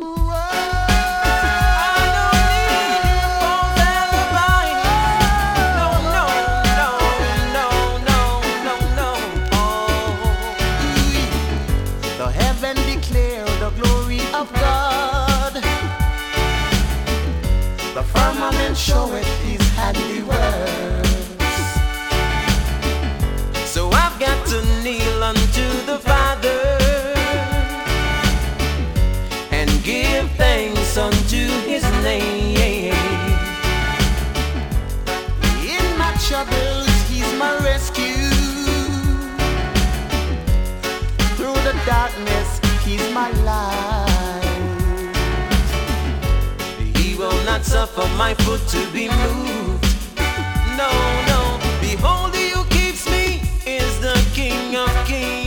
Show it his handiworks. So I've got to kneel unto the Father and give thanks unto his name. In my troubles, he's my rescue. Through the darkness, he's my light. Will not suffer my foot to be moved. No, no. Behold, he who keeps me is the King of Kings.